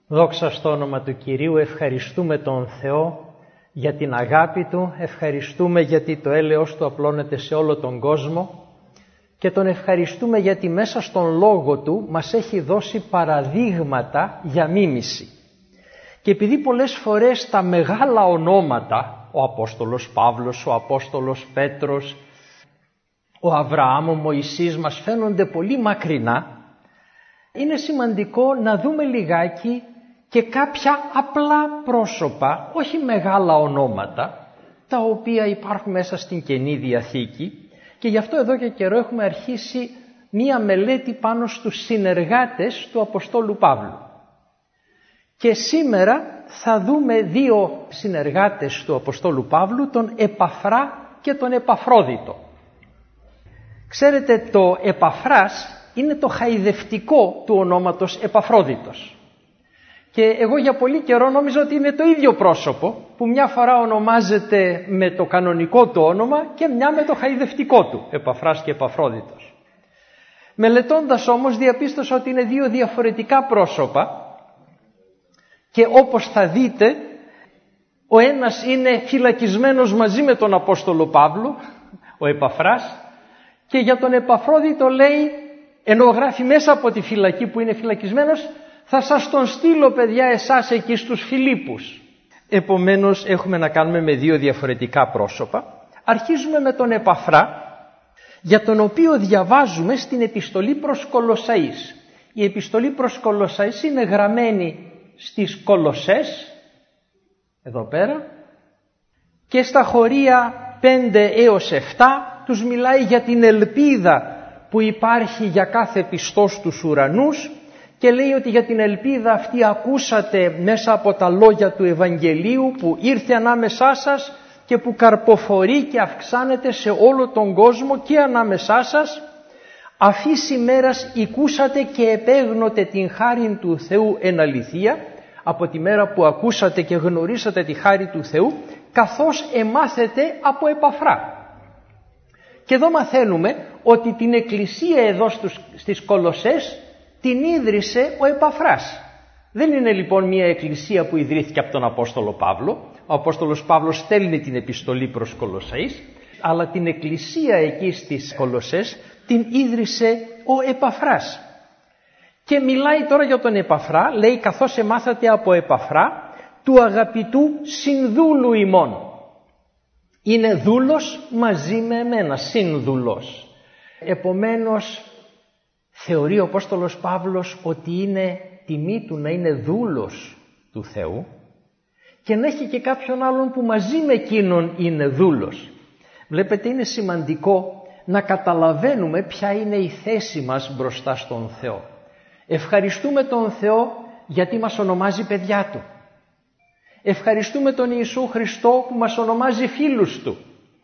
Δόξα στο όνομα του Κυρίου, ευχαριστούμε τον Θεό για την αγάπη Του, ευχαριστούμε γιατί το έλεος Του απλώνεται σε όλο τον κόσμο και τον ευχαριστούμε γιατί μέσα στον Λόγο Του μας έχει δώσει παραδείγματα για μίμηση. Και επειδή πολλές φορές τα μεγάλα ονόματα, ο Απόστολος Παύλος, ο Απόστολος Πέτρος, ο Αβραάμ, ο Μωυσής μας φαίνονται πολύ μακρινά, είναι σημαντικό να δούμε λιγάκι και κάποια απλά πρόσωπα, όχι μεγάλα ονόματα, τα οποία υπάρχουν μέσα στην Καινή Διαθήκη, και γι' αυτό εδώ και καιρό έχουμε αρχίσει μία μελέτη πάνω στους συνεργάτες του Αποστόλου Παύλου. Και σήμερα θα δούμε δύο συνεργάτες του Αποστόλου Παύλου, τον Επαφρά και τον Επαφρόδιτο. Ξέρετε, το Επαφράς είναι το χαϊδευτικό του ονόματος Επαφρόδιτος. Και εγώ για πολύ καιρό νόμιζα ότι είναι το ίδιο πρόσωπο, που μια φορά ονομάζεται με το κανονικό του όνομα και μια με το χαϊδευτικό του, Επαφράς και Επαφρόδιτος. Μελετώντας όμως διαπίστωσα ότι είναι δύο διαφορετικά πρόσωπα και όπως θα δείτε, ο ένας είναι φυλακισμένος μαζί με τον Απόστολο Παύλο, ο Επαφράς, και για τον Επαφρόδιτο λέει, ενώ γράφει μέσα από τη φυλακή που είναι φυλακισμένος, θα σας τον στείλω παιδιά εσάς εκεί στους Φιλίππους. Επομένως έχουμε να κάνουμε με δύο διαφορετικά πρόσωπα. Αρχίζουμε με τον Επαφρά, για τον οποίο διαβάζουμε στην επιστολή προς Κολοσσαείς. Η επιστολή προς Κολοσσαείς είναι γραμμένη στις Κολοσσές, εδώ πέρα, και στα χωρία 5 έως 7 τους μιλάει για την ελπίδα που υπάρχει για κάθε πιστός στους ουρανούς και λέει ότι για την ελπίδα αυτή ακούσατε μέσα από τα λόγια του Ευαγγελίου που ήρθε ανάμεσά σας και που καρποφορεί και αυξάνεται σε όλο τον κόσμο και ανάμεσά σας. Αφής ημέρας οικούσατε και επέγνοτε την χάριν του Θεού εν αληθεία, από τη μέρα που ακούσατε και γνωρίσατε τη χάρη του Θεού, καθώς εμάθετε από Επαφρά. Και εδώ μαθαίνουμε ότι την εκκλησία εδώ στις Κολοσσές την ίδρυσε ο Επαφράς. Δεν είναι λοιπόν μια εκκλησία που ιδρύθηκε από τον Απόστολο Παύλο. Ο Απόστολος Παύλος στέλνει την επιστολή προς Κολοσσαείς, αλλά την εκκλησία εκεί στις Κολοσσές την ίδρυσε ο Επαφράς. Και μιλάει τώρα για τον Επαφρά, λέει καθώς εμάθατε από Επαφρά, του αγαπητού συνδούλου ημών. Είναι δούλος μαζί με εμένα, συνδουλός. Επομένως θεωρεί ο Απόστολος Παύλος ότι είναι τιμή του να είναι δούλος του Θεού και να έχει και κάποιον άλλον που μαζί με εκείνον είναι δούλος. Βλέπετε, είναι σημαντικό να καταλαβαίνουμε ποια είναι η θέση μας μπροστά στον Θεό. Ευχαριστούμε τον Θεό γιατί μας ονομάζει παιδιά Του. Ευχαριστούμε τον Ιησού Χριστό που μας ονομάζει φίλους Του.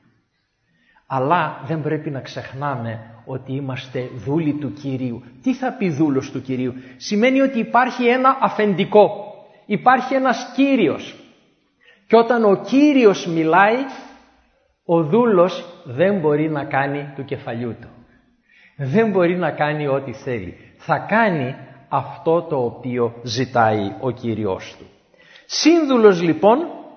Αλλά δεν πρέπει να ξεχνάμε ότι είμαστε δούλοι του Κυρίου. Τι θα πει δούλος του Κυρίου? Σημαίνει ότι υπάρχει ένα αφεντικό, υπάρχει ένας Κύριος. Και όταν ο Κύριος μιλάει, ο δούλος δεν μπορεί να κάνει του κεφαλιού του. Δεν μπορεί να κάνει ό,τι θέλει. Θα κάνει αυτό το οποίο ζητάει ο Κύριος του. Σύνδουλος λοιπόν,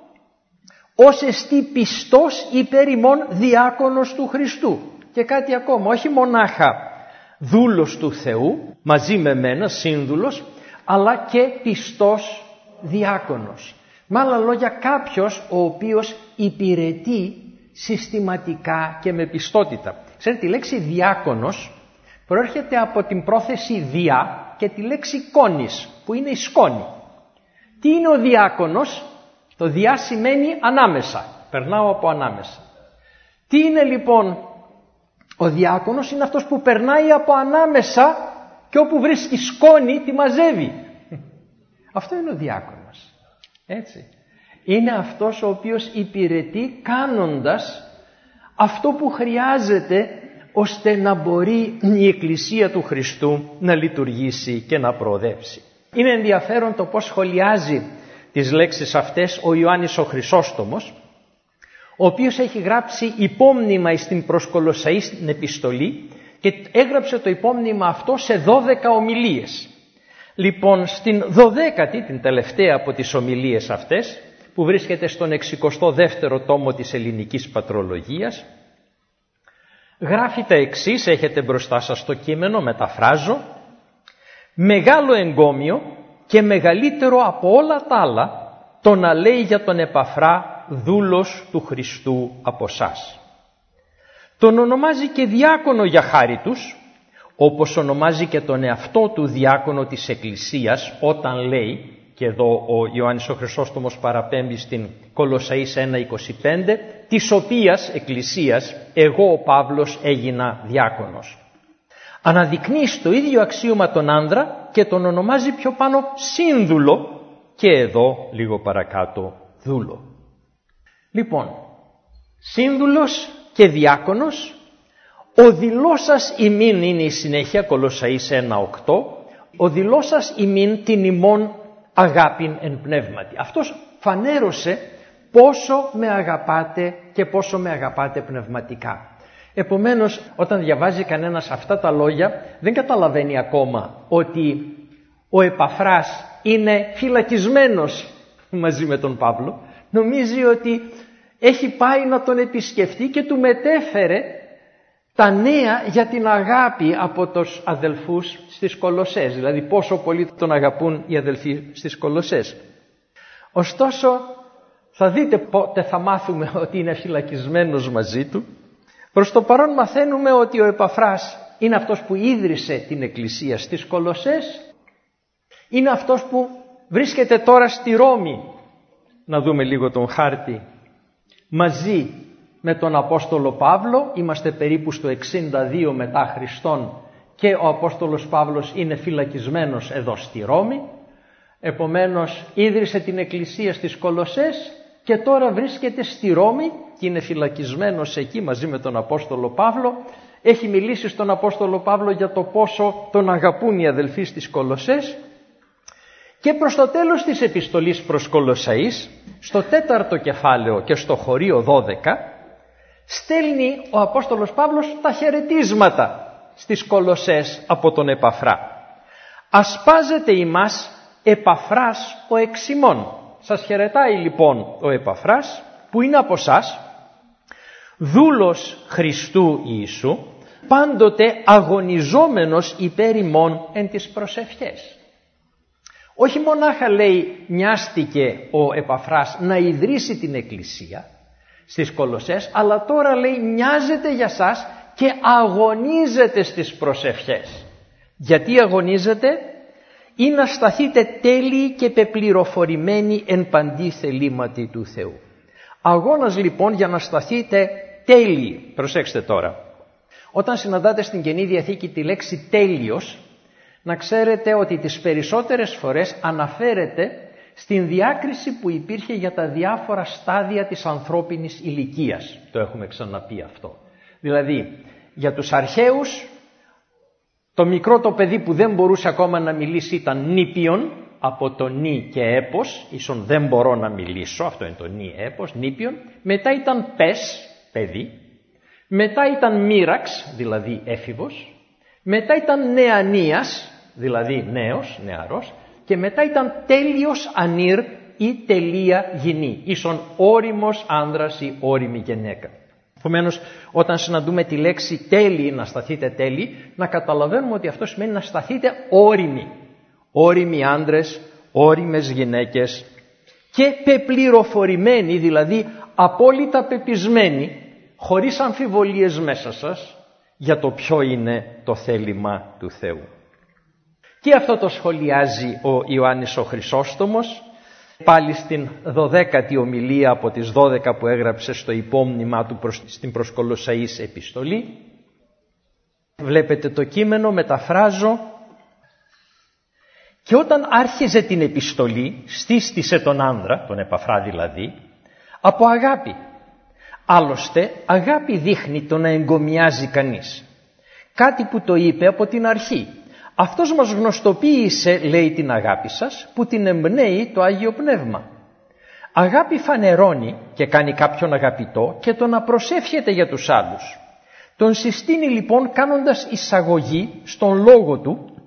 ως εστί πιστός υπέρ ημών διάκονος του Χριστού. Και κάτι ακόμα, όχι μονάχα δούλος του Θεού, μαζί με μένα, σύνδουλος, αλλά και πιστός διάκονος. Με άλλα λόγια, κάποιος ο οποίος υπηρετεί συστηματικά και με πιστότητα. Ξέρετε, η λέξη διάκονος προέρχεται από την πρόθεση διά και τη λέξη κόνης, που είναι η σκόνη. Τι είναι ο διάκονος? Το διά σημαίνει ανάμεσα, περνάω από ανάμεσα. Τι είναι λοιπόν ο διάκονος? Είναι αυτός που περνάει από ανάμεσα και όπου βρίσκει σκόνη τη μαζεύει. Αυτό είναι ο διάκονος. Έτσι. Είναι αυτός ο οποίος υπηρετεί κάνοντας αυτό που χρειάζεται ώστε να μπορεί η Εκκλησία του Χριστού να λειτουργήσει και να προοδεύσει. Είναι ενδιαφέρον το πώς σχολιάζει τις λέξεις αυτές ο Ιωάννης ο Χρυσόστομος, ο οποίος έχει γράψει υπόμνημα στην προς Κολοσσαείς την επιστολή και έγραψε το υπόμνημα αυτό σε 12 ομιλίες. Λοιπόν, στην 12η, την τελευταία από τις ομιλίες αυτές, που βρίσκεται στον 62ο τόμο της Ελληνικής Πατρολογίας, γράφει τα εξής, έχετε μπροστά σας το κείμενο, μεταφράζω: «Μεγάλο εγκόμιο και μεγαλύτερο από όλα τα άλλα, το να λέει για τον Επαφρά, δούλος του Χριστού από σας. Τον ονομάζει και διάκονο για χάρη τους, όπως ονομάζει και τον εαυτό του διάκονο της Εκκλησίας, όταν λέει», και εδώ ο Ιωάννης ο Χρυσόστομος παραπέμπει στην Κολοσσαείς 1:25, «της οποίας Εκκλησίας εγώ ο Παύλος έγινα διάκονος». Αναδεικνύει στο ίδιο αξίωμα τον άνδρα και τον ονομάζει πιο πάνω σύνδουλο, και εδώ λίγο παρακάτω δούλο. Λοιπόν, σύνδουλος και διάκονος, ο δηλώσας ημίν είναι η συνέχεια, Κολοσσαείς 1:8, ο δηλώσας ημίν την ημών αγάπην εν πνεύματι. Αυτός φανέρωσε πόσο με αγαπάτε και πόσο με αγαπάτε πνευματικά. Επομένως, όταν διαβάζει κανένας αυτά τα λόγια, δεν καταλαβαίνει ακόμα ότι ο Επαφράς είναι φυλακισμένος μαζί με τον Παύλο. Νομίζει ότι έχει πάει να τον επισκεφτεί και του μετέφερε τα νέα για την αγάπη από τους αδελφούς στις Κολοσσές, δηλαδή πόσο πολύ τον αγαπούν οι αδελφοί στις Κολοσσές. Ωστόσο, θα δείτε πότε θα μάθουμε ότι είναι φυλακισμένος μαζί του. Προς το παρόν μαθαίνουμε ότι ο Επαφράς είναι αυτός που ίδρυσε την Εκκλησία στις Κολοσσές, είναι αυτός που βρίσκεται τώρα στη Ρώμη, να δούμε λίγο τον χάρτη, μαζί με τον Απόστολο Παύλο. Είμαστε περίπου στο 62 μετά Χριστόν και ο Απόστολος Παύλος είναι φυλακισμένος εδώ στη Ρώμη. Επομένως ίδρυσε την Εκκλησία στις Κολοσσές και τώρα βρίσκεται στη Ρώμη και είναι φυλακισμένος εκεί μαζί με τον Απόστολο Παύλο. Έχει μιλήσει στον Απόστολο Παύλο για το πόσο τον αγαπούν οι αδελφοί στις Κολοσσές. Και προς το τέλος της επιστολής προς Κολοσσαείς, στο 4ο κεφάλαιο και στο χωρίο 12, στέλνει ο Απόστολος Παύλος τα χαιρετίσματα στις Κολοσσές από τον Επαφρά. «Ασπάζεται ημάς Επαφράς ο εξημών». Σας χαιρετάει λοιπόν ο Επαφράς, που είναι από σας, δούλος Χριστού Ιησού, πάντοτε αγωνιζόμενος υπέρ ημών εν τις προσευχές. Όχι μονάχα, λέει, νοιάστηκε ο Επαφράς να ιδρύσει την Εκκλησία στις Κολοσσές, αλλά τώρα, λέει, νοιάζεται για σας και αγωνίζεται στις προσευχές. Γιατί αγωνίζεται? Ή να σταθείτε τέλειοι και πεπληροφορημένοι εν παντή θελήματι του Θεού. Αγώνας λοιπόν για να σταθείτε τέλειοι. Προσέξτε τώρα. Όταν συναντάτε στην Καινή Διαθήκη τη λέξη τέλειος, να ξέρετε ότι τις περισσότερες φορές αναφέρεται στην διάκριση που υπήρχε για τα διάφορα στάδια της ανθρώπινης ηλικίας. Το έχουμε ξαναπεί αυτό. Δηλαδή, για τους αρχαίους, το μικρό το παιδί που δεν μπορούσε ακόμα να μιλήσει ήταν νήπιον, από το νη και έπος, ίσον δεν μπορώ να μιλήσω, αυτό είναι το νη έπος, νήπιον. Μετά ήταν πες, παιδί. Μετά ήταν μοίραξ, δηλαδή έφηβος. Μετά ήταν νεανίας, δηλαδή νέος, νεαρός. Και μετά ήταν τέλειος ανήρ ή τελεία γυνή, ίσον όριμος άνδρας ή όριμη γυναίκα. Επομένως, όταν συναντούμε τη λέξη τέλειοι, να σταθείτε τέλειοι, να καταλαβαίνουμε ότι αυτό σημαίνει να σταθείτε όριμοι. Όριμοι άντρες, όριμες γυναίκες και πεπληροφορημένοι, δηλαδή απόλυτα πεπισμένοι, χωρίς αμφιβολίες μέσα σας, για το ποιο είναι το θέλημα του Θεού. Και αυτό το σχολιάζει ο Ιωάννης ο Χρυσόστομος, πάλι στην 12η ομιλία από τις 12 που έγραψε στο υπόμνημά του στην προς Κολοσσαείς επιστολή. Βλέπετε το κείμενο, μεταφράζω. Και όταν άρχιζε την επιστολή, στήστησε τον άνδρα, τον Επαφρά δηλαδή, από αγάπη. Άλλωστε, αγάπη δείχνει το να εγκομιάζει κανείς. Κάτι που το είπε από την αρχή. Αυτός μας γνωστοποίησε, λέει, την αγάπη σας, που την εμπνέει το Άγιο Πνεύμα. Αγάπη φανερώνει και κάνει κάποιον αγαπητό και το να προσεύχεται για τους άλλους. Τον συστήνει λοιπόν κάνοντας εισαγωγή στον λόγο του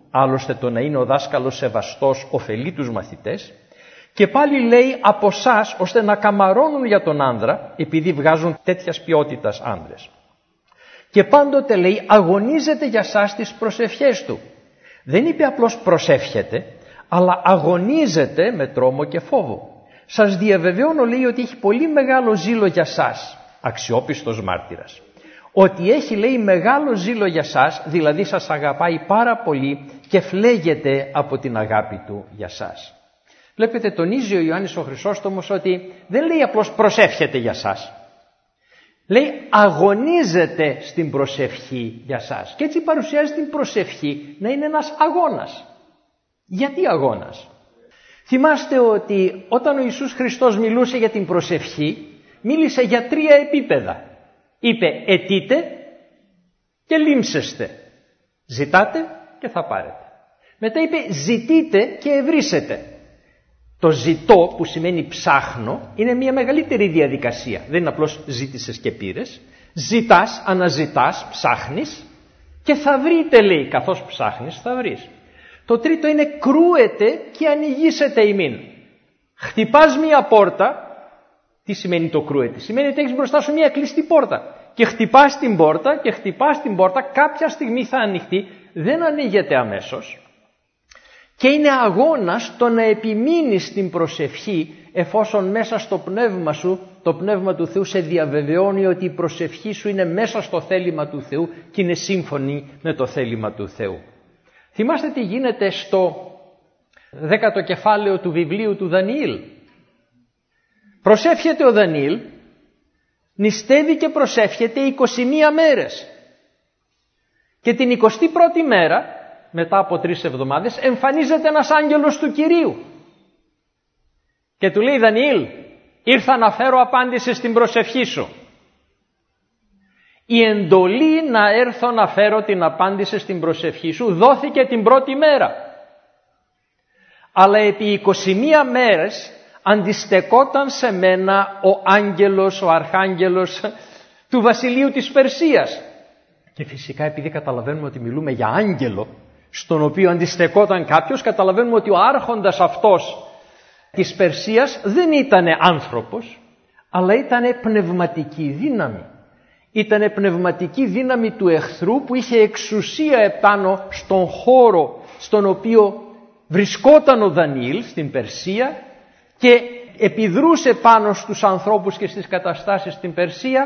άλλωστε το να είναι ο δάσκαλος σεβαστός ωφελεί τους μαθητές. Και πάλι λέει από εσάς ώστε να καμαρώνουν για τον άνδρα, επειδή βγάζουν τέτοιας ποιότητας άνδρες. Και πάντοτε λέει αγωνίζεται για σας τις προσευχές του. Δεν είπε απλώς προσεύχεται, αλλά αγωνίζεται με τρόμο και φόβο. Σας διαβεβαιώνω, λέει, ότι έχει πολύ μεγάλο ζήλο για σας, αξιόπιστος μάρτυρας. Ότι έχει, λέει, μεγάλο ζήλο για σας, δηλαδή σας αγαπάει πάρα πολύ και φλέγεται από την αγάπη του για σας. Βλέπετε, τονίζει ο Ιωάννης ο Χρυσόστομος ότι δεν λέει απλώς προσεύχεται για σας. Λέει αγωνίζεται στην προσευχή για σας. Και έτσι παρουσιάζει την προσευχή να είναι ένας αγώνας. Γιατί αγώνας? Θυμάστε ότι όταν ο Ιησούς Χριστός μιλούσε για την προσευχή, μίλησε για 3 επίπεδα. Είπε αιτείτε και λίμσεστε. Ζητάτε και θα πάρετε. Μετά είπε ζητείτε και ευρύσετε. Το ζητώ, που σημαίνει ψάχνω, είναι μια μεγαλύτερη διαδικασία. Δεν είναι απλώς ζήτησες και πήρες. Ζητάς, αναζητάς, ψάχνεις και θα βρείτε, λέει, καθώς ψάχνεις θα βρεις. Το τρίτο είναι κρούεται και ανοιγήσετε ημίν. Χτυπάς μια πόρτα. Τι σημαίνει το κρούεται? Σημαίνει ότι έχεις μπροστά σου μια κλειστή πόρτα και χτυπάς την πόρτα και χτυπάς την πόρτα, κάποια στιγμή θα ανοιχτεί, δεν ανοίγεται αμέσως. Και είναι αγώνας το να επιμείνεις στην προσευχή, εφόσον μέσα στο πνεύμα σου, το πνεύμα του Θεού σε διαβεβαιώνει ότι η προσευχή σου είναι μέσα στο θέλημα του Θεού και είναι σύμφωνη με το θέλημα του Θεού. Θυμάστε τι γίνεται στο 10ο κεφάλαιο του βιβλίου του Δανιήλ. Προσεύχεται ο Δανιήλ, νηστεύει και προσεύχεται 21 μέρες. Και την 21η μέρα, μετά από 3 εβδομάδες, εμφανίζεται ένας άγγελος του Κυρίου. Και του λέει, Δανιήλ, ήρθα να φέρω απάντηση στην προσευχή σου. Η εντολή να έρθω να φέρω την απάντηση στην προσευχή σου δόθηκε την πρώτη μέρα. Αλλά επί 21 μέρες αντιστεκόταν σε μένα ο άγγελος, ο αρχάγγελος του βασιλείου της Περσίας. Και φυσικά επειδή καταλαβαίνουμε ότι μιλούμε για άγγελο, στον οποίο αντιστεκόταν κάποιος, καταλαβαίνουμε ότι ο άρχοντας αυτός της Περσίας δεν ήταν άνθρωπος, αλλά ήταν πνευματική δύναμη. Ήταν πνευματική δύναμη του εχθρού που είχε εξουσία επάνω στον χώρο στον οποίο βρισκόταν ο Δανιήλ στην Περσία και επιδρούσε πάνω στους ανθρώπους και στις καταστάσεις στην Περσία.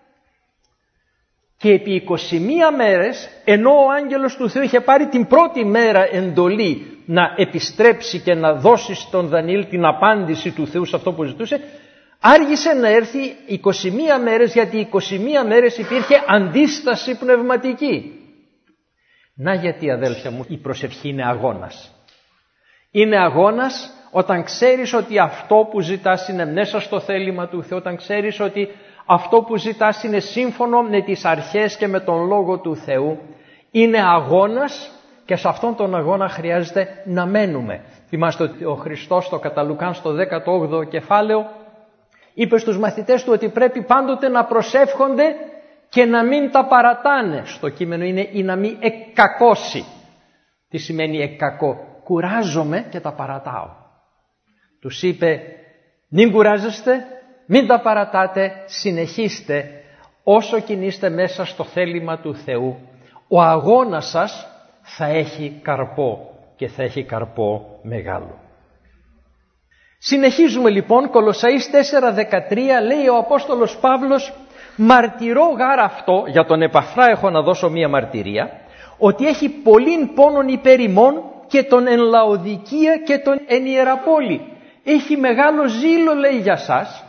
Και επί 21 μέρες, ενώ ο άγγελος του Θεού είχε πάρει την πρώτη μέρα εντολή να επιστρέψει και να δώσει στον Δανιήλ την απάντηση του Θεού σε αυτό που ζητούσε, άργησε να έρθει 21 μέρες, γιατί 21 μέρες υπήρχε αντίσταση πνευματική. Να γιατί, αδέλφια μου, η προσευχή είναι αγώνας. Είναι αγώνας όταν ξέρεις ότι αυτό που ζητάς είναι μέσα στο θέλημα του Θεού, όταν ξέρεις ότι αυτό που ζητάς είναι σύμφωνο με τις αρχές και με τον Λόγο του Θεού. Είναι αγώνας και σε αυτόν τον αγώνα χρειάζεται να μένουμε. Θυμάστε ότι ο Χριστός στο κατά Λουκάν στο 18ο κεφάλαιο είπε στους μαθητές του ότι πρέπει πάντοτε να προσεύχονται και να μην τα παρατάνε. Στο κείμενο είναι ή να μην εκκακώσει. Τι σημαίνει εκκακώ? Κουράζομαι και τα παρατάω. Τους είπε μην κουράζεστε, μην τα παρατάτε, συνεχίστε όσο κινείστε μέσα στο θέλημα του Θεού. Ο αγώνας σας θα έχει καρπό και θα έχει καρπό μεγάλο. Συνεχίζουμε λοιπόν, Κολοσσαείς 4:13 λέει ο Απόστολος Παύλος, μαρτυρώ γάρ αυτό, για τον Επαφρά έχω να δώσω μία μαρτυρία, ότι έχει πολλήν πόνον υπέρ ημών και τον εν Λαοδικία και τον εν Ιεραπόλη. Έχει μεγάλο ζήλο, λέει, για σας.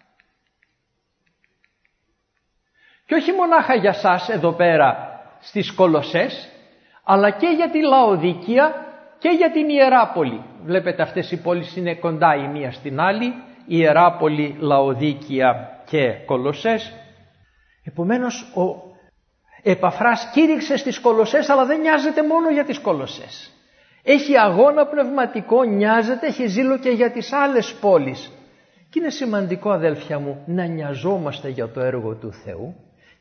Και όχι μονάχα για σας εδώ πέρα στις Κολοσσές, αλλά και για τη Λαοδικία και για την Ιεράπολη. Βλέπετε αυτές οι πόλεις είναι κοντά η μία στην άλλη, Ιεράπολη, Λαοδίκια και Κολοσσές. Επομένως ο Επαφράς κήρυξε στις Κολοσσές, αλλά δεν νοιάζεται μόνο για τις Κολοσσές. Έχει αγώνα πνευματικό, νοιάζεται, έχει ζήλο και για τις άλλες πόλεις. Και είναι σημαντικό, αδέλφια μου, να νοιαζόμαστε για το έργο του Θεού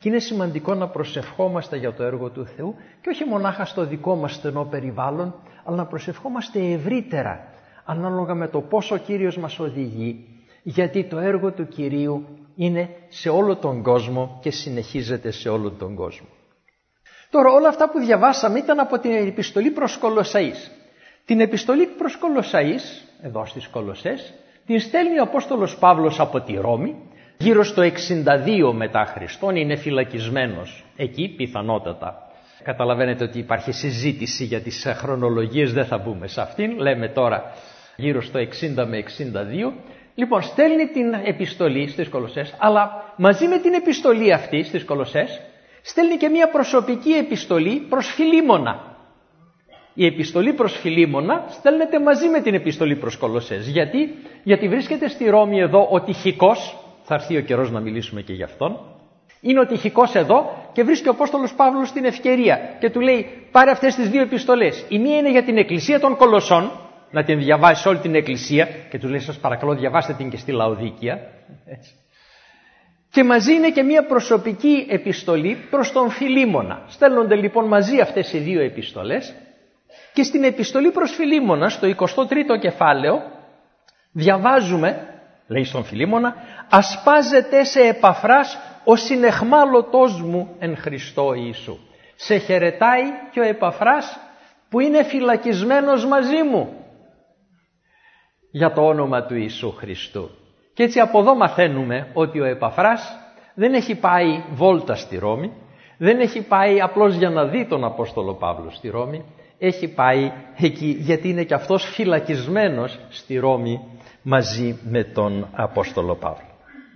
Και είναι σημαντικό να προσευχόμαστε για το έργο του Θεού και όχι μονάχα στο δικό μας στενό περιβάλλον, αλλά να προσευχόμαστε ευρύτερα, ανάλογα με το πόσο ο Κύριος μας οδηγεί, γιατί το έργο του Κυρίου είναι σε όλο τον κόσμο και συνεχίζεται σε όλο τον κόσμο. Τώρα όλα αυτά που διαβάσαμε ήταν από την επιστολή προς Κολοσσαείς. Την επιστολή προς Κολοσσαείς, εδώ στις Κολοσσές, την στέλνει ο Απόστολος Παύλος από τη Ρώμη, γύρω στο 62 μετά Χριστόν, είναι φυλακισμένος εκεί πιθανότατα. Καταλαβαίνετε ότι υπάρχει συζήτηση για τις χρονολογίες, δεν θα μπούμε σε αυτήν, λέμε τώρα γύρω στο 60 με 62. Λοιπόν, στέλνει την επιστολή στις Κολοσσές, αλλά μαζί με την επιστολή αυτή στις Κολοσσές, στέλνει και μια προσωπική επιστολή προς Φιλίμωνα. Η επιστολή προς Φιλίμωνα στέλνεται μαζί με την επιστολή προς Κολοσσές. Γιατί βρίσκεται στη Ρώμη εδώ ο Τυχικός, θα έρθει ο καιρός να μιλήσουμε και γι' αυτόν, είναι ο Τυχικός εδώ και βρίσκει ο Απόστολος Παύλος την ευκαιρία και του λέει πάρε αυτές τις δύο επιστολές. Η μία είναι για την εκκλησία των Κολοσσών, να την διαβάσει όλη την εκκλησία και του λέει σας παρακαλώ διαβάστε την και στη Λαοδίκεια. Και μαζί είναι και μια προσωπική επιστολή προς τον Φιλίμωνα. Στέλνονται λοιπόν μαζί αυτές οι δύο επιστολές και στην επιστολή προς Φιλίμωνα στο 23ο κεφάλαιο διαβάζουμε, λέει στον Φιλίμωνα, ασπάζεται σε Επαφράς ο συνεχμάλωτός μου εν Χριστώ Ιησού. Σε χαιρετάει και ο Επαφράς που είναι φυλακισμένος μαζί μου για το όνομα του Ιησού Χριστού. Και έτσι από εδώ μαθαίνουμε ότι ο Επαφράς δεν έχει πάει βόλτα στη Ρώμη, δεν έχει πάει απλώς για να δει τον Απόστολο Παύλο στη Ρώμη, έχει πάει εκεί γιατί είναι και αυτός φυλακισμένος στη Ρώμη μαζί με τον Απόστολο Παύλο.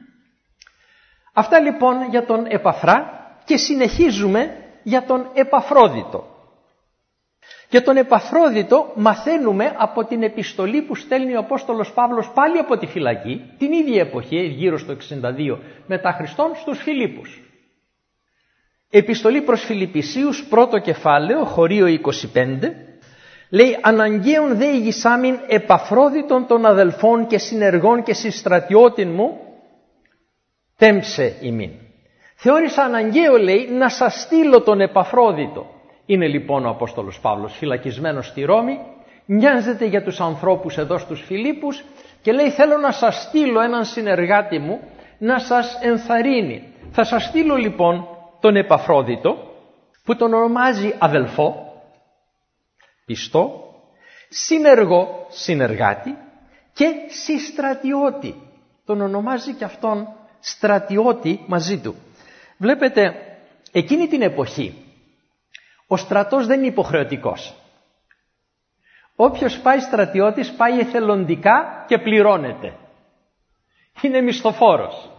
Αυτά λοιπόν για τον Επαφρά και συνεχίζουμε για τον Επαφρόδιτο. Για τον Επαφρόδιτο μαθαίνουμε από την επιστολή που στέλνει ο Απόστολος Παύλος πάλι από τη φυλακή, την ίδια εποχή, γύρω στο 62 μετά Χριστόν, στους Φιλίππους. Επιστολή προς Φιλιππισίους, πρώτο κεφάλαιο, χωρίο 25, λέει «Αναγκαίον δε ηγισάμιν Επαφρόδιτον των αδελφών και συνεργών και συστρατιώτην μου, τέμψε ημίν». Θεώρησα αναγκαίο, λέει, να σας στείλω τον Επαφρόδιτο. Είναι λοιπόν ο Απόστολος Παύλος φυλακισμένος στη Ρώμη, νοιάζεται για τους ανθρώπους εδώ στους Φιλίππους και λέει θέλω να σας στείλω έναν συνεργάτη μου να σας ενθαρρύνει. Θα σας στείλω λοιπόν τον Επαφρόδιτο που τον ονομάζει αδελφό, πιστό, συνεργό, συνεργάτη και συστρατιώτη. Τον ονομάζει και αυτόν στρατιώτη μαζί του. Βλέπετε, εκείνη την εποχή ο στρατός δεν είναι υποχρεωτικός. Όποιος πάει στρατιώτης πάει εθελοντικά και πληρώνεται. Είναι μισθοφόρος.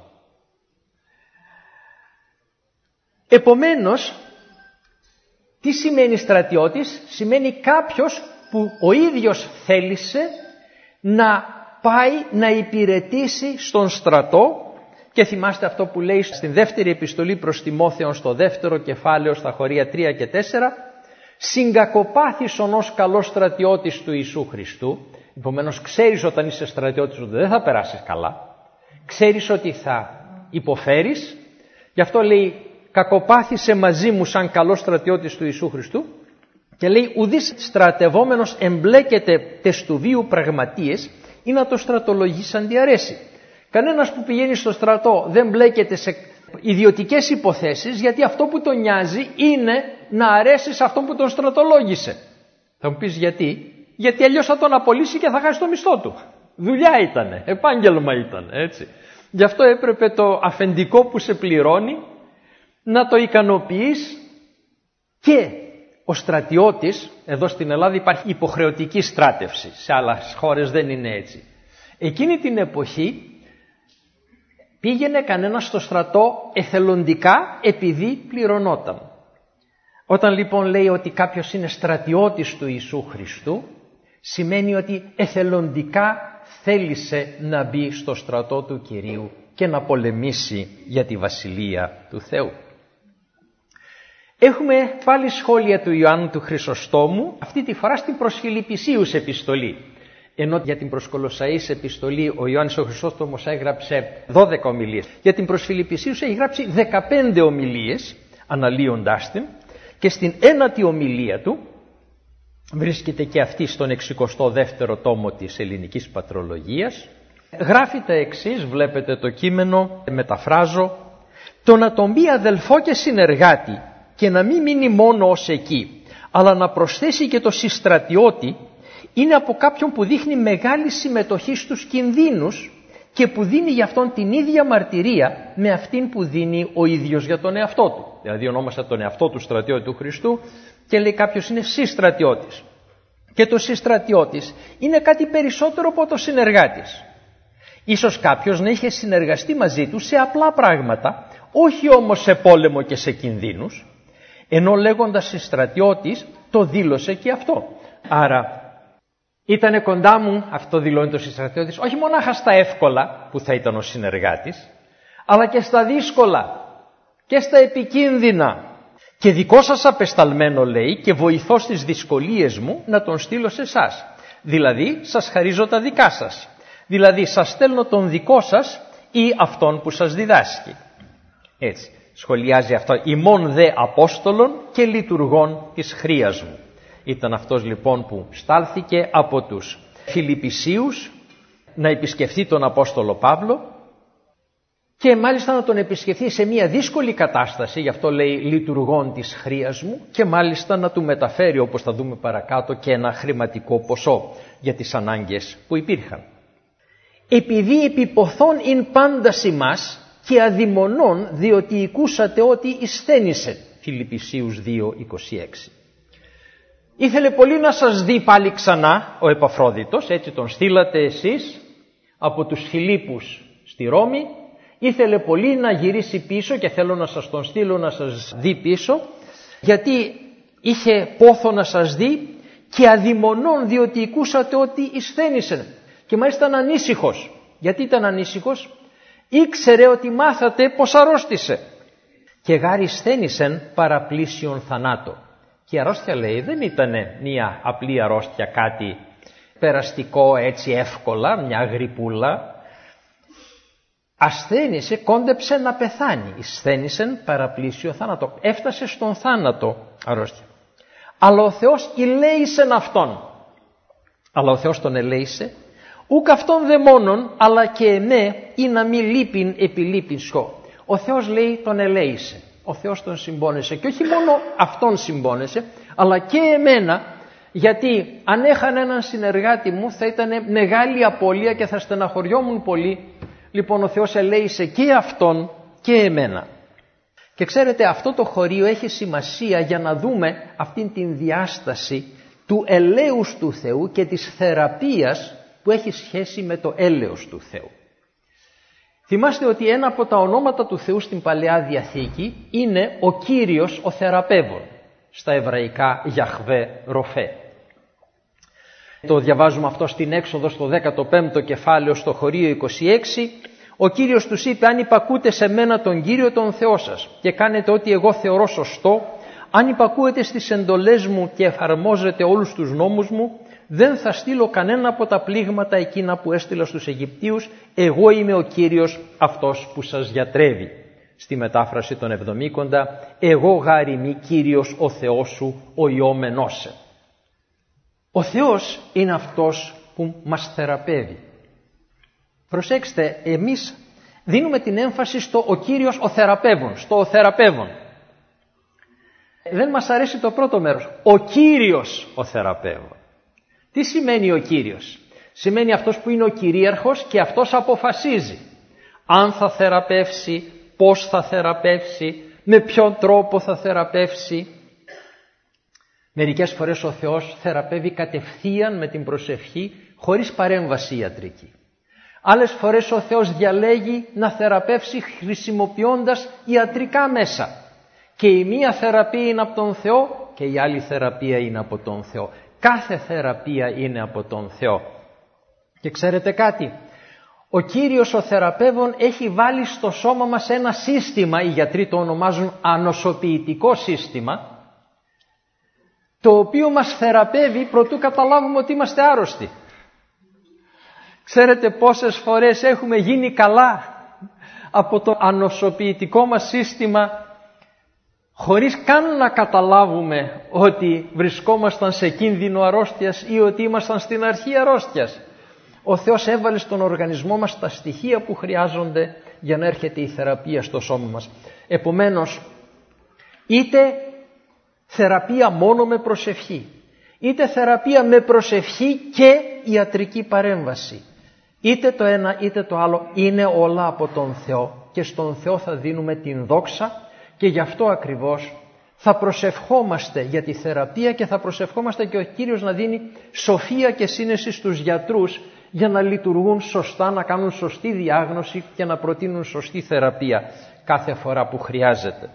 Επομένως, τι σημαίνει στρατιώτης? Σημαίνει κάποιος που ο ίδιος θέλησε να πάει να υπηρετήσει στον στρατό. Και θυμάστε αυτό που λέει στην δεύτερη επιστολή προς Τιμόθεον στο δεύτερο κεφάλαιο στα χωρία 3 και 4, συγκακοπάθησον ως καλός στρατιώτης του Ιησού Χριστού. Επομένως ξέρεις όταν είσαι στρατιώτης ότι δεν θα περάσεις καλά, ξέρεις ότι θα υποφέρεις, γι' αυτό λέει κακοπάθησε μαζί μου σαν καλός στρατιώτης του Ιησού Χριστού και λέει ουδής στρατευόμενος εμπλέκεται τες του βίου πραγματείες ή να το στρατολογείς αντιαρέσει. Κανένας που πηγαίνει στο στρατό δεν μπλέκεται σε ιδιωτικές υποθέσεις γιατί αυτό που τον νοιάζει είναι να αρέσει σε αυτόν που τον στρατολόγησε. Θα μου πεις γιατί? Γιατί αλλιώς θα τον απολύσει και θα χάσει το μισθό του. Δουλειά ήτανε, επάγγελμα ήταν, έτσι. Γι' αυτό έπρεπε το αφεντικό που σε πληρώνει να το ικανοποιείς και ο στρατιώτης, εδώ στην Ελλάδα υπάρχει υποχρεωτική στράτευση, σε άλλες χώρες δεν είναι έτσι. Εκείνη την εποχή πήγαινε κανένας στο στρατό εθελοντικά επειδή πληρωνόταν. Όταν λοιπόν λέει ότι κάποιος είναι στρατιώτης του Ιησού Χριστού, σημαίνει ότι εθελοντικά θέλησε να μπει στο στρατό του Κυρίου και να πολεμήσει για τη Βασιλεία του Θεού. Έχουμε πάλι σχόλια του Ιωάννου του Χρυσοστόμου, αυτή τη φορά στην προς Φιλιππισίους επιστολή. Ενώ για την προς Κολοσσαείς επιστολή ο Ιωάννης ο Χρυσόστομος έγραψε 12 ομιλίες. Για την προς Φιλιππισίους έχει γράψει 15 ομιλίες, αναλύοντάς την, και στην ένατη ομιλία του, βρίσκεται και αυτή στον 62ο τόμο της ελληνικής πατρολογίας, γράφει τα εξής, βλέπετε το κείμενο, μεταφράζω: «Το να τον πει αδελφό και συνεργάτη και να μην μείνει μόνο ως εκεί, αλλά να προσθέσει και το συστρατιώτη, είναι από κάποιον που δείχνει μεγάλη συμμετοχή στους κινδύνους και που δίνει για αυτόν την ίδια μαρτυρία με αυτήν που δίνει ο ίδιος για τον εαυτό του». Δηλαδή ονόμασα τον εαυτό του στρατιώτη του Χριστού και λέει κάποιος είναι συστρατιώτης. Και το συστρατιώτης είναι κάτι περισσότερο από το συνεργάτης. Ίσως κάποιος να είχε συνεργαστεί μαζί του σε απλά πράγματα, όχι όμως σε πόλεμο και σε κινδύνους, ενώ λέγοντας συστρατιώτης το δήλωσε και αυτό. Άρα ήτανε κοντά μου, αυτό δηλώνει το συστρατιώτης, όχι μονάχα στα εύκολα που θα ήταν ο συνεργάτης, αλλά και στα δύσκολα και στα επικίνδυνα. Και δικό σας απεσταλμένο, λέει, και βοηθώ στις δυσκολίες μου να τον στείλω σε εσάς. Δηλαδή σας χαρίζω τα δικά σας. Δηλαδή σας στέλνω τον δικό σας ή αυτόν που σας διδάσκει. Έτσι σχολιάζει αυτό: «Ημών δε Απόστολων και λειτουργών της χρείας μου». Ήταν αυτός λοιπόν που στάλθηκε από τους Φιλιππισίους να επισκεφθεί τον Απόστολο Παύλο και μάλιστα να τον επισκεφθεί σε μια δύσκολη κατάσταση, γι' αυτό λέει λειτουργών της χρείας μου, και μάλιστα να του μεταφέρει, όπως θα δούμε παρακάτω, και ένα χρηματικό ποσό για τις ανάγκες που υπήρχαν. «Επειδή επιποθών ειν πάντα ημάς και αδειμονών, διότι οικούσατε ότι εισθένησε». Φιλιππισίους 2:26. Ήθελε πολύ να σας δει πάλι ξανά ο Επαφρόδιτος, έτσι τον στείλατε εσείς από τους Φιλίππους στη Ρώμη. Ήθελε πολύ να γυρίσει πίσω και θέλω να σας τον στείλω να σας δει πίσω, γιατί είχε πόθο να σας δει και αδειμονών, διότι οικούσατε ότι εισθένησε. Και μάλιστα ήταν ανήσυχος. Γιατί ήταν ανήσυχος? Ήξερε ότι μάθατε πως αρρώστησε. Και γάρι σθένησεν παραπλήσιον θανάτο. Και η αρρώστια, λέει, δεν ήταν μια απλή αρρώστια, κάτι περαστικό έτσι εύκολα, μια γρυπούλα. Ασθένησε, κόντεψε να πεθάνει. Ασθένησεν παραπλήσιο θάνατο. Έφτασε στον θάνατο αρρώστια. Αλλά ο Θεός ηλέησεν αυτόν. Αλλά ο Θεός τον ελέησε. Ούκ αυτόν δε μόνον, αλλά και εμέ ή να μη λείπειν επιλείπειν σχό. Ο Θεός, λέει, τον ελέησε. Ο Θεός τον συμπόνεσε. Και όχι μόνο αυτόν συμπόνεσε, αλλά και εμένα, γιατί αν έχανε έναν συνεργάτη μου θα ήταν μεγάλη απώλεια και θα στεναχωριόμουν πολύ. Λοιπόν, ο Θεός ελέησε και αυτόν και εμένα. Και ξέρετε, αυτό το χωρίο έχει σημασία για να δούμε αυτήν την διάσταση του ελέους του Θεού και της θεραπείας που έχει σχέση με το έλεος του Θεού. Θυμάστε ότι ένα από τα ονόματα του Θεού στην Παλαιά Διαθήκη είναι ο Κύριος ο Θεραπεύων, στα εβραϊκά Γιαχβέ Ροφέ. Το διαβάζουμε αυτό στην Έξοδο στο 15ο κεφάλαιο στο χωρίο 26. Ο Κύριος τους είπε: αν υπακούτε σε μένα τον Κύριο τον Θεό σας και κάνετε ό,τι εγώ θεωρώ σωστό, αν υπακούετε στις εντολές μου και εφαρμόζετε όλους τους νόμους μου, δεν θα στείλω κανένα από τα πλήγματα εκείνα που έστειλα στους Αιγυπτίους. Εγώ είμαι ο Κύριος αυτός που σας γιατρεύει. Στη μετάφραση των Εβδομήκοντα, εγώ γάρι μη Κύριος ο Θεός σου ο ιόμενός. Ο Θεός είναι αυτός που μας θεραπεύει. Προσέξτε, εμείς δίνουμε την έμφαση στο ο Κύριος ο θεραπεύων, στο ο θεραπεύων. Δεν μας αρέσει το πρώτο μέρος, ο Κύριος ο θεραπεύων. Τι σημαίνει ο Κύριος? Σημαίνει αυτός που είναι ο κυρίαρχος και αυτός αποφασίζει αν θα θεραπεύσει, πώς θα θεραπεύσει, με ποιον τρόπο θα θεραπεύσει. Μερικές φορές ο Θεός θεραπεύει κατευθείαν με την προσευχή, χωρίς παρέμβαση ιατρική. Άλλες φορές ο Θεός διαλέγει να θεραπεύσει χρησιμοποιώντας ιατρικά μέσα. Και η μία θεραπεία είναι από τον Θεό και η άλλη θεραπεία είναι από τον Θεό. Κάθε θεραπεία είναι από τον Θεό. Και ξέρετε κάτι, ο Κύριος ο θεραπεύων έχει βάλει στο σώμα μας ένα σύστημα, οι γιατροί το ονομάζουν ανοσοποιητικό σύστημα, το οποίο μας θεραπεύει προτού καταλάβουμε ότι είμαστε άρρωστοι. Ξέρετε πόσες φορές έχουμε γίνει καλά από το ανοσοποιητικό μας σύστημα χωρίς καν να καταλάβουμε ότι βρισκόμασταν σε κίνδυνο αρρώστιας ή ότι ήμασταν στην αρχή αρρώστιας. Ο Θεός έβαλε στον οργανισμό μας τα στοιχεία που χρειάζονται για να έρχεται η θεραπεία στο σώμα μας. Επομένως, είτε θεραπεία μόνο με προσευχή, είτε θεραπεία με προσευχή και ιατρική παρέμβαση, είτε το ένα είτε το άλλο, είναι όλα από τον Θεό και στον Θεό θα δίνουμε την δόξα και γι' αυτό ακριβώς θα προσευχόμαστε για τη θεραπεία και θα προσευχόμαστε και ο Κύριος να δίνει σοφία και σύνεση στους γιατρούς για να λειτουργούν σωστά, να κάνουν σωστή διάγνωση και να προτείνουν σωστή θεραπεία κάθε φορά που χρειάζεται.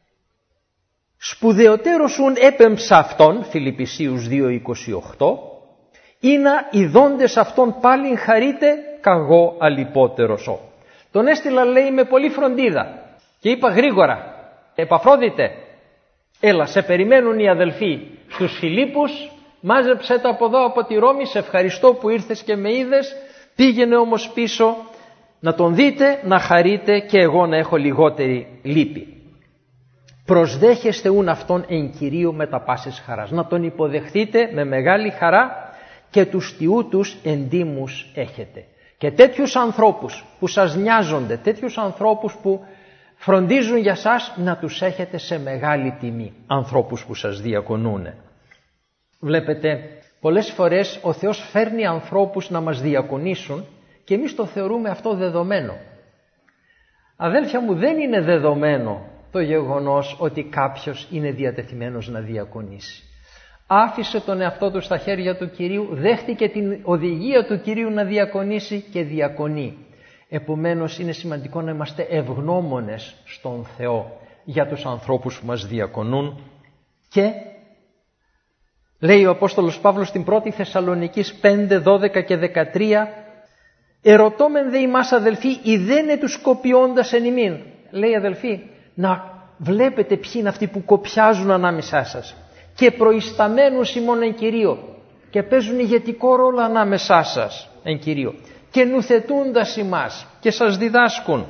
Σπουδαιότερος ουν έπεμψα αυτόν, Φιλιππισίους 2:28, ή να ειδώντες αυτόν πάλιν χαρείτε καγώ αλιπότερος ο. Τον έστειλα, λέει, με πολύ φροντίδα και είπα γρήγορα, Επαφρόδητε, έλα, σε περιμένουν οι αδελφοί στους Φιλίππους, μάζεψέ τα από εδώ από τη Ρώμη, σε ευχαριστώ που ήρθες και με είδες, πήγαινε όμως πίσω να τον δείτε, να χαρείτε και εγώ να έχω λιγότερη λύπη. Προσδέχεστε ούν αυτόν εν Κυρίω με τα πάσης χαράς. Να τον υποδεχθείτε με μεγάλη χαρά και τους τιούτους εντύμους έχετε. Και τέτοιους ανθρώπους που σας νοιάζονται, τέτοιους ανθρώπους που φροντίζουν για σας, να τους έχετε σε μεγάλη τιμή. Ανθρώπους που σας διακονούνε. Βλέπετε, πολλές φορές ο Θεός φέρνει ανθρώπους να μας διακονήσουν και εμείς το θεωρούμε αυτό δεδομένο. Αδέλφια μου, δεν είναι δεδομένο το γεγονός ότι κάποιος είναι διατεθειμένος να διακονήσει. Άφησε τον εαυτό του στα χέρια του Κυρίου, δέχτηκε την οδηγία του Κυρίου να διακονήσει και διακονεί. Επομένως είναι σημαντικό να είμαστε ευγνώμονες στον Θεό για τους ανθρώπους που μας διακονούν. Και λέει ο Απόστολος Παύλος στην 1η Θεσσαλονικής 5, 12 και 13, «Ερωτώμεν δε ημάς αδελφοί, ιδένε τους κοπιώντας εν ημίν». Λέει, αδελφοί, να βλέπετε ποιοι είναι αυτοί που κοπιάζουν ανάμεσά σας και προϊσταμένουν ημών εν Κυρίω και παίζουν ηγετικό ρόλο ανάμεσά σας εν Κυρίω και νουθετούντας ημάς και σας διδάσκουν,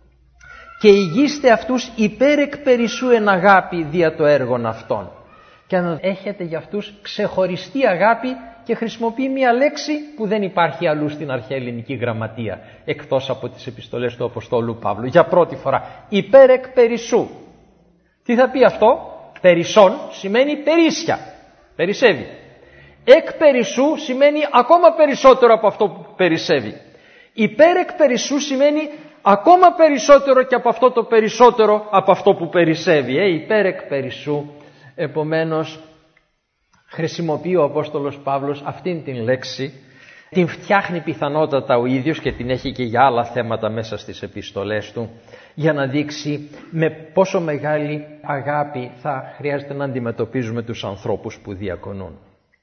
και ηγείστε αυτούς υπέρ εκ περισσού εν αγάπη δια το έργον αυτών. Και να έχετε για αυτούς ξεχωριστή αγάπη, και χρησιμοποιεί μια λέξη που δεν υπάρχει αλλού στην αρχαία ελληνική γραμματεία εκτός από τις επιστολές του Αποστόλου Παύλου. Για πρώτη φορά, υπέρ εκ περισσού. Τι θα πει αυτό? Περισσόν σημαίνει περίσσια, περισσεύει. Εκ περισσού σημαίνει ακόμα περισσότερο από αυτό που περισσεύει. Υπέρ εκ περισσού σημαίνει ακόμα περισσότερο και από αυτό το περισσότερο από αυτό που περισσεύει. Υπέρ εκ περισσού. Επομένως χρησιμοποιεί ο Απόστολος Παύλος αυτήν την λέξη, την φτιάχνει πιθανότατα ο ίδιος και την έχει και για άλλα θέματα μέσα στις επιστολές του, για να δείξει με πόσο μεγάλη αγάπη θα χρειάζεται να αντιμετωπίζουμε τους ανθρώπους που διακονούν.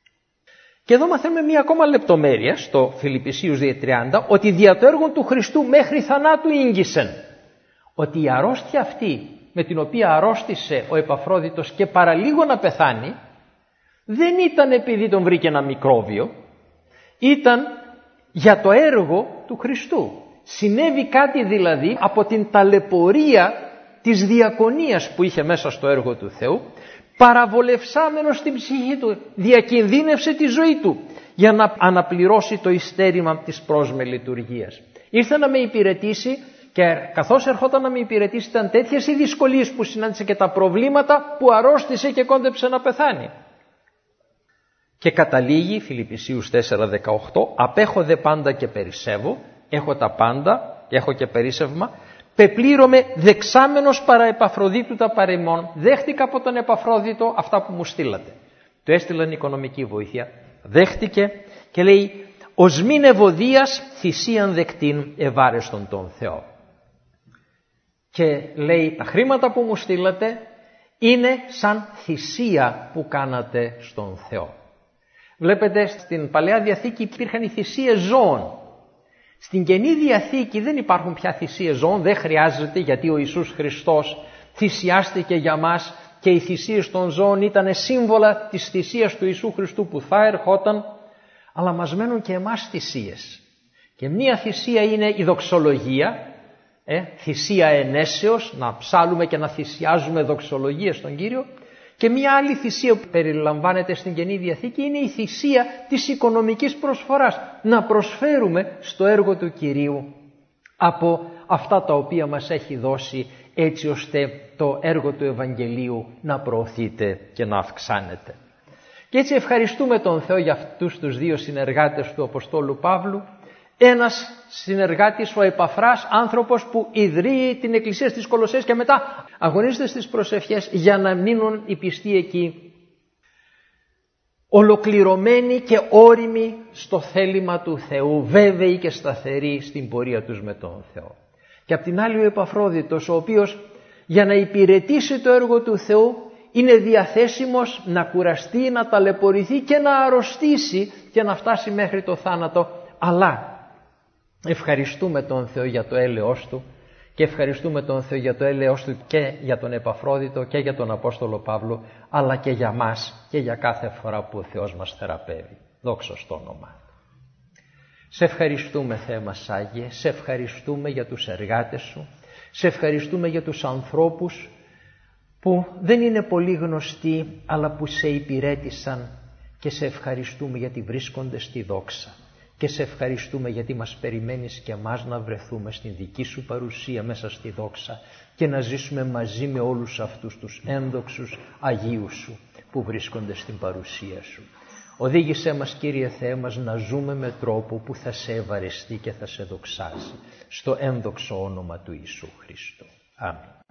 Και εδώ μαθαίνουμε μία ακόμα λεπτομέρεια στο Φιλιππισίους 2:30, ότι δια το έργο του Χριστού μέχρι θανάτου ήγγισεν. Ότι η αρρώστια αυτή με την οποία αρρώστησε ο Επαφρόδιτος και παραλίγο να πεθάνει, δεν ήταν επειδή τον βρήκε ένα μικρόβιο, ήταν για το έργο του Χριστού. Συνέβη κάτι δηλαδή από την ταλαιπωρία της διακονίας που είχε μέσα στο έργο του Θεού, παραβολευσάμενος στην ψυχή του, διακινδύνευσε τη ζωή του για να αναπληρώσει το ειστέρημα της πρόσμε λειτουργίας. Ήρθε να με υπηρετήσει και καθώς ερχόταν να με υπηρετήσει ήταν τέτοιες οι δυσκολίες που συνάντησε και τα προβλήματα που αρρώστησε και κόντεψε να πεθάνει. Και καταλήγει Φιλιππισίους 4:18, απέχω δε πάντα και περισσεύω, έχω τα πάντα, έχω και περίσσευμα, πεπλήρωμαι δεξάμενος παρά Επαφροδίτου τα παρεμών, δέχτηκα από τον Επαφρόδιτο αυτά που μου στείλατε. Του έστειλαν οικονομική βοήθεια, δέχτηκε και λέει, ως μην ευωδίας θυσίαν δεκτήν ευάρεστον τον Θεό. Και λέει, τα χρήματα που μου στείλατε είναι σαν θυσία που κάνατε στον Θεό. Βλέπετε, στην Παλαιά Διαθήκη υπήρχαν οι θυσίες ζώων. Στην Καινή Διαθήκη δεν υπάρχουν πια θυσίες ζώων, δεν χρειάζεται, γιατί ο Ιησούς Χριστός θυσιάστηκε για μας και οι θυσίες των ζώων ήταν σύμβολα της θυσίας του Ιησού Χριστού που θα ερχόταν, αλλά μας μένουν και εμάς θυσίες. Και μία θυσία είναι η δοξολογία, θυσία ενέσεως, να ψάλουμε και να θυσιάζουμε δοξολογία στον Κύριο. Και μία άλλη θυσία που περιλαμβάνεται στην Καινή Διαθήκη είναι η θυσία της οικονομικής προσφοράς. Να προσφέρουμε στο έργο του Κυρίου από αυτά τα οποία μας έχει δώσει, έτσι ώστε το έργο του Ευαγγελίου να προωθείται και να αυξάνεται. Και έτσι ευχαριστούμε τον Θεό για αυτούς τους δύο συνεργάτες του Αποστόλου Παύλου. Ένας συνεργάτης, ο Επαφράς, άνθρωπος που ιδρύει την Εκκλησία στις Κολοσσές και μετά αγωνίζεται στις προσευχές για να μείνουν οι πιστοί εκεί ολοκληρωμένοι και όριμοι στο θέλημα του Θεού, βέβαιοι και σταθεροί στην πορεία τους με τον Θεό. Και απ' την άλλη ο Επαφρόδιτος, ο οποίος για να υπηρετήσει το έργο του Θεού είναι διαθέσιμος να κουραστεί, να ταλαιπωρηθεί και να αρρωστήσει και να φτάσει μέχρι το θάνατο. Αλλά ευχαριστούμε τον Θεό για το έλεος Του και ευχαριστούμε τον Θεό για το έλεος Του και για τον Επαφρόδιτο και για τον Απόστολο Παύλο, αλλά και για μας και για κάθε φορά που ο Θεός μας θεραπεύει. Δόξα στο όνομα Του. Σε ευχαριστούμε, Θεέ μας Άγιε, σε ευχαριστούμε για τους εργάτες Σου, σε ευχαριστούμε για τους ανθρώπους που δεν είναι πολύ γνωστοί αλλά που σε υπηρέτησαν, και σε ευχαριστούμε γιατί βρίσκονται στη δόξα. Και σε ευχαριστούμε γιατί μας περιμένεις και εμάς να βρεθούμε στην δική Σου παρουσία μέσα στη δόξα και να ζήσουμε μαζί με όλους αυτούς τους ένδοξους Αγίους Σου που βρίσκονται στην παρουσία Σου. Οδήγησέ μας, Κύριε Θεέ μας, να ζούμε με τρόπο που θα σε ευαρεστεί και θα σε δοξάσει, στο ένδοξο όνομα του Ιησού Χριστού. Αμήν.